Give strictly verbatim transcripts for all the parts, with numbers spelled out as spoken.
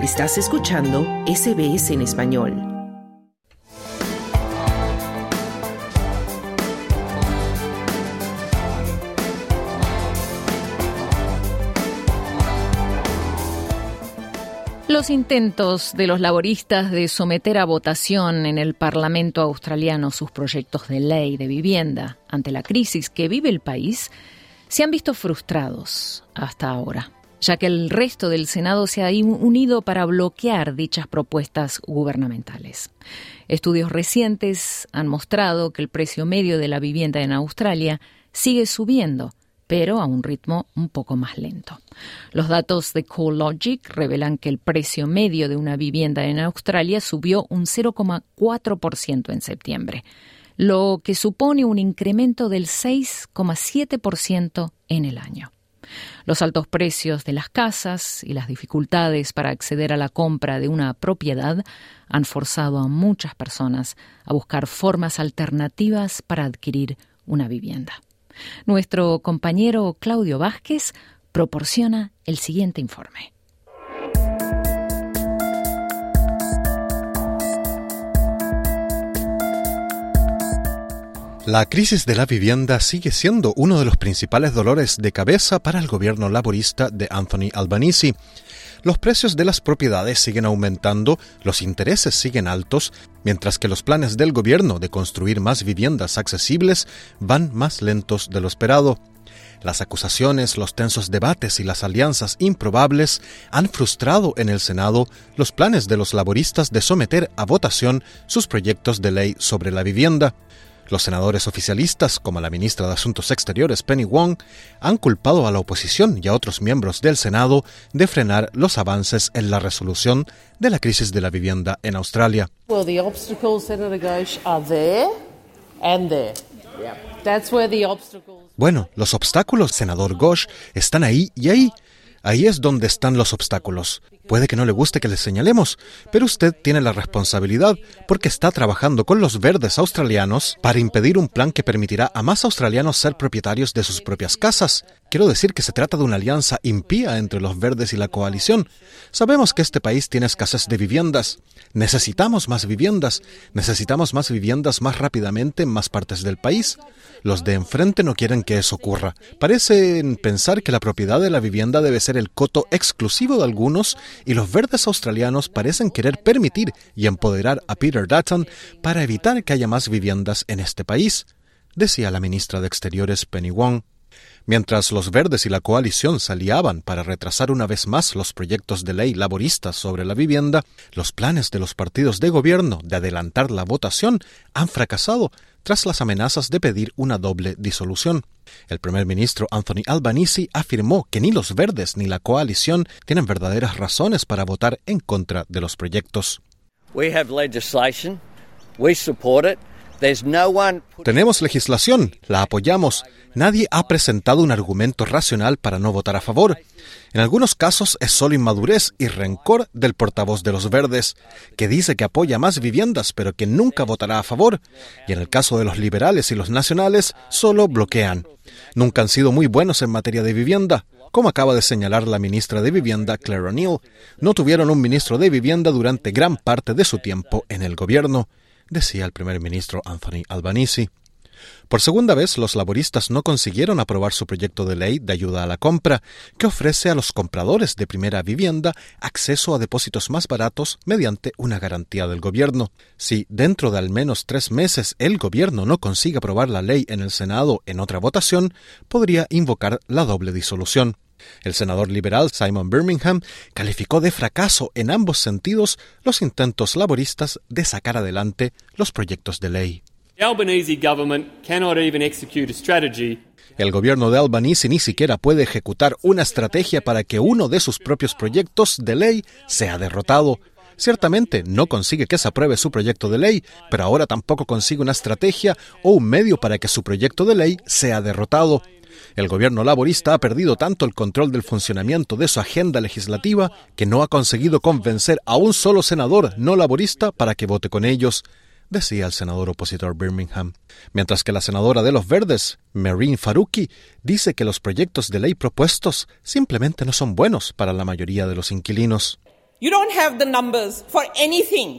Estás escuchando S B S en español. Los intentos de los laboristas de someter a votación en el Parlamento australiano sus proyectos de ley de vivienda ante la crisis que vive el país se han visto frustrados hasta ahora, ya que el resto del Senado se ha unido para bloquear dichas propuestas gubernamentales. Estudios recientes han mostrado que el precio medio de la vivienda en Australia sigue subiendo, pero a un ritmo un poco más lento. Los datos de CoreLogic revelan que el precio medio de una vivienda en Australia subió un cero coma cuatro por ciento en septiembre, lo que supone un incremento del seis coma siete por ciento en el año. Los altos precios de las casas y las dificultades para acceder a la compra de una propiedad han forzado a muchas personas a buscar formas alternativas para adquirir una vivienda. Nuestro compañero Claudio Vázquez proporciona el siguiente informe. La crisis de la vivienda sigue siendo uno de los principales dolores de cabeza para el gobierno laborista de Anthony Albanese. Los precios de las propiedades siguen aumentando, los intereses siguen altos, mientras que los planes del gobierno de construir más viviendas accesibles van más lentos de lo esperado. Las acusaciones, los tensos debates y las alianzas improbables han frustrado en el Senado los planes de los laboristas de someter a votación sus proyectos de ley sobre la vivienda. Los senadores oficialistas, como la ministra de Asuntos Exteriores Penny Wong, han culpado a la oposición y a otros miembros del Senado de frenar los avances en la resolución de la crisis de la vivienda en Australia. Well, the obstacles, Senator Ghosh, are there and there. That's where the obstacles... Bueno, los obstáculos, senador Ghosh, están ahí y ahí. Ahí es donde están los obstáculos. Puede que no le guste que le señalemos, pero usted tiene la responsabilidad porque está trabajando con los verdes australianos para impedir un plan que permitirá a más australianos ser propietarios de sus propias casas. Quiero decir que se trata de una alianza impía entre los verdes y la coalición. Sabemos que este país tiene escasez de viviendas. Necesitamos más viviendas. Necesitamos más viviendas más rápidamente en más partes del país. Los de enfrente no quieren que eso ocurra. Parecen pensar que la propiedad de la vivienda debe ser el coto exclusivo de algunos, y los verdes australianos parecen querer permitir y empoderar a Peter Dutton para evitar que haya más viviendas en este país, decía la ministra de Exteriores Penny Wong. Mientras los verdes y la coalición se aliaban para retrasar una vez más los proyectos de ley laboristas sobre la vivienda, los planes de los partidos de gobierno de adelantar la votación han fracasado tras las amenazas de pedir una doble disolución. El primer ministro Anthony Albanese afirmó que ni los verdes ni la coalición tienen verdaderas razones para votar en contra de los proyectos. We have legislation. We support it. There's no one... Tenemos legislación, la apoyamos. Nadie ha presentado un argumento racional para no votar a favor. En algunos casos es solo inmadurez y rencor del portavoz de los verdes, que dice que apoya más viviendas pero que nunca votará a favor. Y en el caso de los liberales y los nacionales, solo bloquean. Nunca han sido muy buenos en materia de vivienda. Como acaba de señalar la ministra de Vivienda, Claire O'Neill, no tuvieron un ministro de Vivienda durante gran parte de su tiempo en el gobierno, decía el primer ministro Anthony Albanese. Por segunda vez, los laboristas no consiguieron aprobar su proyecto de ley de ayuda a la compra, que ofrece a los compradores de primera vivienda acceso a depósitos más baratos mediante una garantía del gobierno. Si dentro de al menos tres meses el gobierno no consigue aprobar la ley en el Senado en otra votación, podría invocar la doble disolución. El senador liberal Simon Birmingham calificó de fracaso en ambos sentidos los intentos laboristas de sacar adelante los proyectos de ley. The Albanese government cannot even execute a strategy. El gobierno de Albanese ni siquiera puede ejecutar una estrategia para que uno de sus propios proyectos de ley sea derrotado. Ciertamente no consigue que se apruebe su proyecto de ley, pero ahora tampoco consigue una estrategia o un medio para que su proyecto de ley sea derrotado. El gobierno laborista ha perdido tanto el control del funcionamiento de su agenda legislativa que no ha conseguido convencer a un solo senador no laborista para que vote con ellos, decía el senador opositor Birmingham. Mientras que la senadora de los Verdes, Mehreen Faruqi, dice que los proyectos de ley propuestos simplemente no son buenos para la mayoría de los inquilinos. You don't have the numbers for anything.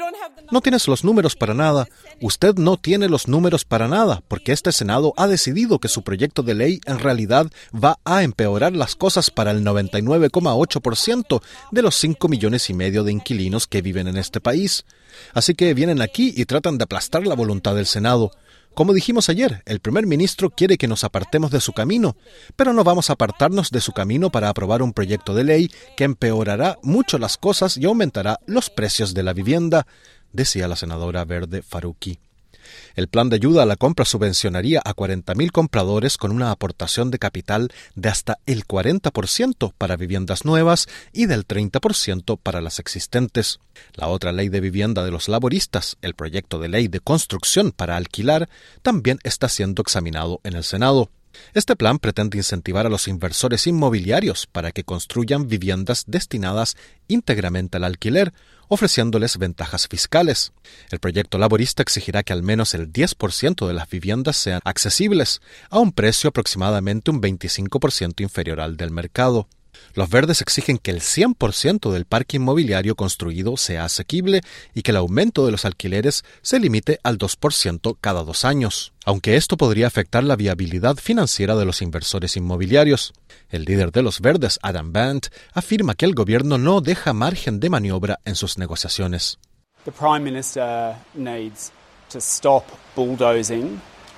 No tienes los números para nada. Usted no tiene los números para nada, porque este Senado ha decidido que su proyecto de ley en realidad va a empeorar las cosas para el noventa y nueve coma ocho por ciento de los cinco millones y medio de inquilinos que viven en este país. Así que vienen aquí y tratan de aplastar la voluntad del Senado. Como dijimos ayer, el primer ministro quiere que nos apartemos de su camino, pero no vamos a apartarnos de su camino para aprobar un proyecto de ley que empeorará mucho las cosas y aumentará los precios de la vivienda, decía la senadora verde Faruqi. El plan de ayuda a la compra subvencionaría a cuarenta mil compradores con una aportación de capital de hasta el cuarenta por ciento para viviendas nuevas y del treinta por ciento para las existentes. La otra ley de vivienda de los laboristas, el proyecto de ley de construcción para alquilar, también está siendo examinado en el Senado. Este plan pretende incentivar a los inversores inmobiliarios para que construyan viviendas destinadas íntegramente al alquiler, ofreciéndoles ventajas fiscales. El proyecto laborista exigirá que al menos el diez por ciento de las viviendas sean accesibles, a un precio aproximadamente un veinticinco por ciento inferior al del mercado. Los verdes exigen que el cien por ciento del parque inmobiliario construido sea asequible y que el aumento de los alquileres se limite al dos por ciento cada dos años, aunque esto podría afectar la viabilidad financiera de los inversores inmobiliarios. El líder de los verdes, Adam Bandt, afirma que el gobierno no deja margen de maniobra en sus negociaciones. The Prime Minister needs to stop bulldozing.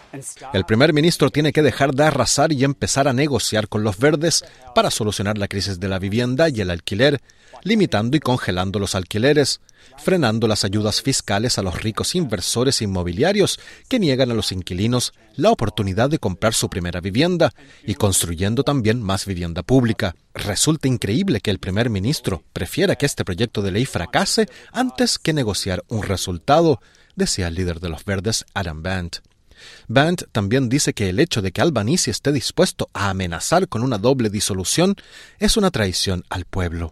El primer ministro tiene que dejar de arrasar y empezar a negociar con los verdes para solucionar la crisis de la vivienda y el alquiler, limitando y congelando los alquileres, frenando las ayudas fiscales a los ricos inversores inmobiliarios que niegan a los inquilinos la oportunidad de comprar su primera vivienda y construyendo también más vivienda pública. Resulta increíble que el primer ministro prefiera que este proyecto de ley fracase antes que negociar un resultado, decía el líder de los verdes, Adam Bandt. Bandt también dice que el hecho de que Albanese esté dispuesto a amenazar con una doble disolución es una traición al pueblo.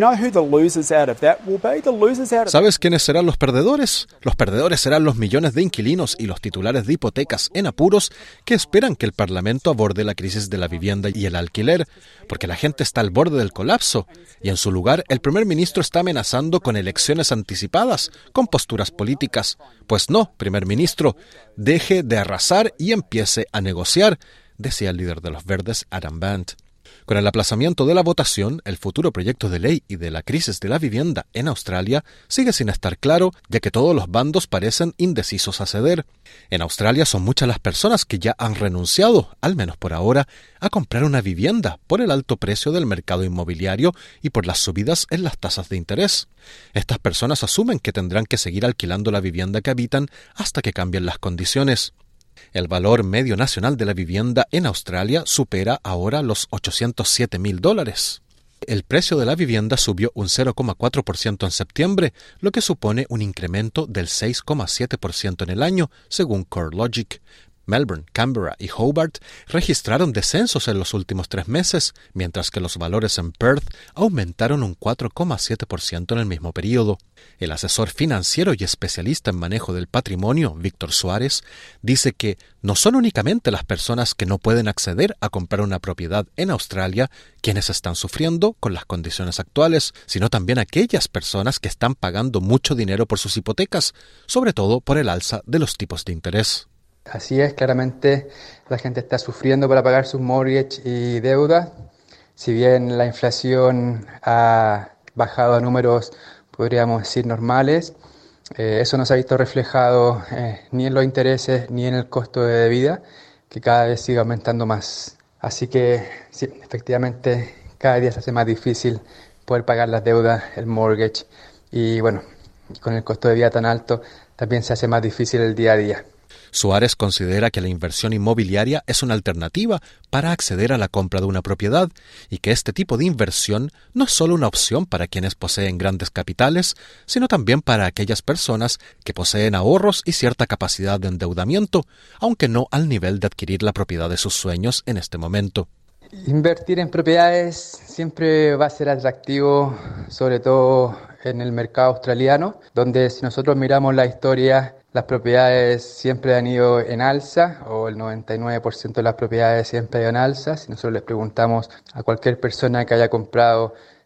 ¿Sabes quiénes serán los perdedores? Los perdedores serán los millones de inquilinos y los titulares de hipotecas en apuros que esperan que el Parlamento aborde la crisis de la vivienda y el alquiler, porque la gente está al borde del colapso y en su lugar el primer ministro está amenazando con elecciones anticipadas, con posturas políticas. Pues no, primer ministro, deje de arrasar y empiece a negociar, decía el líder de los verdes, Adam Bandt. Con el aplazamiento de la votación, el futuro proyecto de ley y de la crisis de la vivienda en Australia sigue sin estar claro, ya que todos los bandos parecen indecisos a ceder. En Australia son muchas las personas que ya han renunciado, al menos por ahora, a comprar una vivienda por el alto precio del mercado inmobiliario y por las subidas en las tasas de interés. Estas personas asumen que tendrán que seguir alquilando la vivienda que habitan hasta que cambien las condiciones. El valor medio nacional de la vivienda en Australia supera ahora los ochocientos siete mil dólares. El precio de la vivienda subió un cero coma cuatro por ciento en septiembre, lo que supone un incremento del seis coma siete por ciento en el año, según CoreLogic. Melbourne, Canberra y Hobart registraron descensos en los últimos tres meses, mientras que los valores en Perth aumentaron un cuatro coma siete por ciento en el mismo periodo. El asesor financiero y especialista en manejo del patrimonio, Víctor Suárez, dice que no son únicamente las personas que no pueden acceder a comprar una propiedad en Australia quienes están sufriendo con las condiciones actuales, sino también aquellas personas que están pagando mucho dinero por sus hipotecas, sobre todo por el alza de los tipos de interés. Así es, claramente la gente está sufriendo para pagar sus mortgage y deuda. Si bien la inflación ha bajado a números, podríamos decir, normales, eh, eso no se ha visto reflejado eh, ni en los intereses ni en el costo de vida, que cada vez sigue aumentando más. Así que, sí, efectivamente, cada día se hace más difícil poder pagar las deudas, el mortgage, y bueno, con el costo de vida tan alto, también se hace más difícil el día a día. Suárez considera que la inversión inmobiliaria es una alternativa para acceder a la compra de una propiedad y que este tipo de inversión no es solo una opción para quienes poseen grandes capitales, sino también para aquellas personas que poseen ahorros y cierta capacidad de endeudamiento, aunque no al nivel de adquirir la propiedad de sus sueños en este momento. Invertir en propiedades siempre va a ser atractivo, sobre todo en el mercado australiano, donde si nosotros miramos la historia, las propiedades siempre han ido en alza, o el noventa y nueve por ciento de las propiedades siempre han ido en alza. Si nosotros les preguntamos a cualquier persona que haya comprado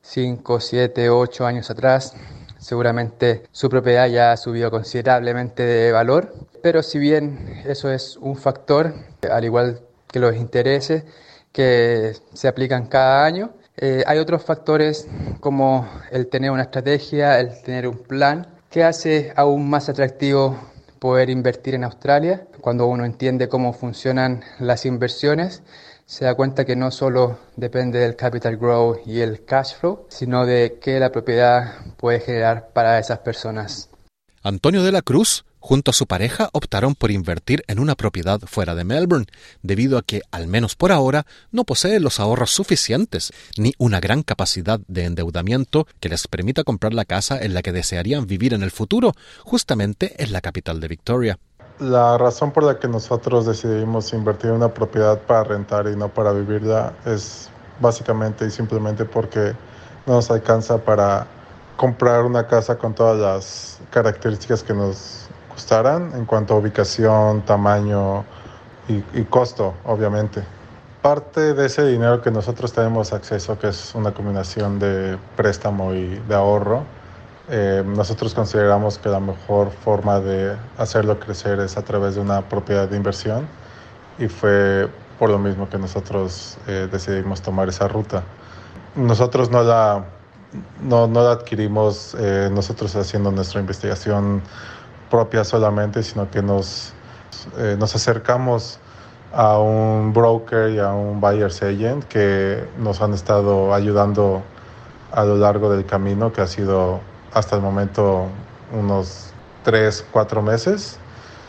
cinco, siete, ocho años atrás, seguramente su propiedad ya ha subido considerablemente de valor, pero si bien eso es un factor, al igual que los intereses que se aplican cada año, eh, hay otros factores como el tener una estrategia, el tener un plan, que hace aún más atractivo poder invertir en Australia. Cuando uno entiende cómo funcionan las inversiones, se da cuenta que no solo depende del capital growth y el cash flow, sino de qué la propiedad puede generar para esas personas. Antonio de la Cruz, junto a su pareja, optaron por invertir en una propiedad fuera de Melbourne, debido a que, al menos por ahora, no poseen los ahorros suficientes, ni una gran capacidad de endeudamiento que les permita comprar la casa en la que desearían vivir en el futuro, justamente en la capital de Victoria. La razón por la que nosotros decidimos invertir en una propiedad para rentar y no para vivirla es básicamente y simplemente porque no nos alcanza para comprar una casa con todas las características que nos gustaran en cuanto a ubicación, tamaño y, y costo, obviamente. Parte de ese dinero que nosotros tenemos acceso, que es una combinación de préstamo y de ahorro, Eh, nosotros consideramos que la mejor forma de hacerlo crecer es a través de una propiedad de inversión y fue por lo mismo que nosotros eh, decidimos tomar esa ruta. Nosotros no la, no, no la adquirimos eh, nosotros haciendo nuestra investigación propia solamente, sino que nos, eh, nos acercamos a un broker y a un buyer's agent que nos han estado ayudando a lo largo del camino, que ha sido hasta el momento unos tres, cuatro meses.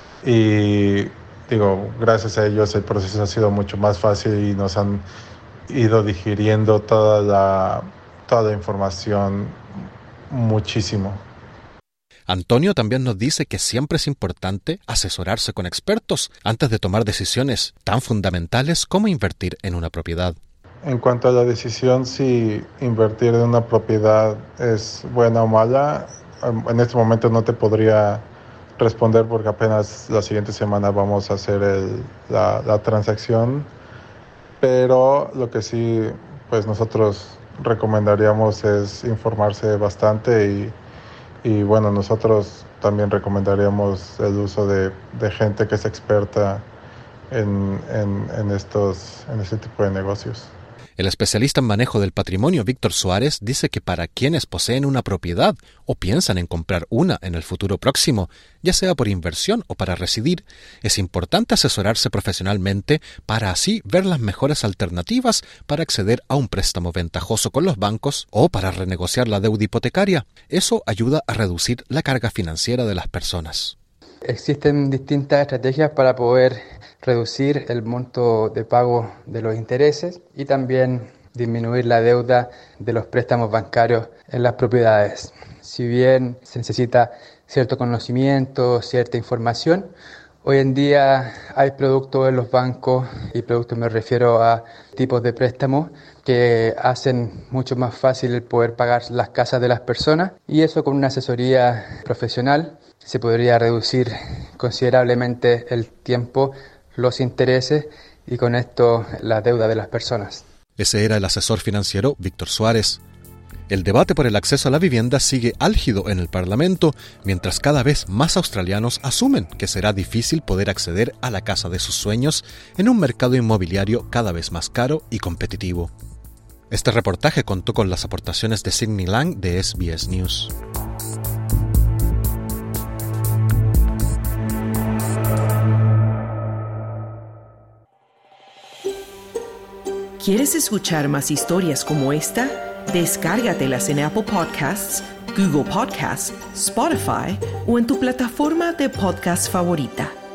Y digo, gracias a ellos el proceso ha sido mucho más fácil y nos han ido digiriendo toda la, toda la información muchísimo. Antonio también nos dice que siempre es importante asesorarse con expertos antes de tomar decisiones tan fundamentales como invertir en una propiedad. En cuanto a la decisión si invertir en una propiedad es buena o mala, en este momento no te podría responder porque apenas la siguiente semana vamos a hacer el, la, la transacción, pero lo que sí pues nosotros recomendaríamos es informarse bastante y, y bueno, nosotros también recomendaríamos el uso de, de gente que es experta en, en, en, estos, en este tipo de negocios. El especialista en manejo del patrimonio, Víctor Suárez, dice que para quienes poseen una propiedad o piensan en comprar una en el futuro próximo, ya sea por inversión o para residir, es importante asesorarse profesionalmente para así ver las mejores alternativas para acceder a un préstamo ventajoso con los bancos o para renegociar la deuda hipotecaria. Eso ayuda a reducir la carga financiera de las personas. Existen distintas estrategias para poder reducir el monto de pago de los intereses y también disminuir la deuda de los préstamos bancarios en las propiedades. Si bien se necesita cierto conocimiento, cierta información, hoy en día hay productos en los bancos, y productos me refiero a tipos de préstamos que hacen mucho más fácil el poder pagar las casas de las personas, y eso con una asesoría profesional se podría reducir considerablemente el tiempo, los intereses y con esto la deuda de las personas. Ese era el asesor financiero Víctor Suárez. El debate por el acceso a la vivienda sigue álgido en el Parlamento, mientras cada vez más australianos asumen que será difícil poder acceder a la casa de sus sueños en un mercado inmobiliario cada vez más caro y competitivo. Este reportaje contó con las aportaciones de Sidney Lang de S B S News. ¿Quieres escuchar más historias como esta? Descárgatelas en Apple Podcasts, Google Podcasts, Spotify o en tu plataforma de podcast favorita.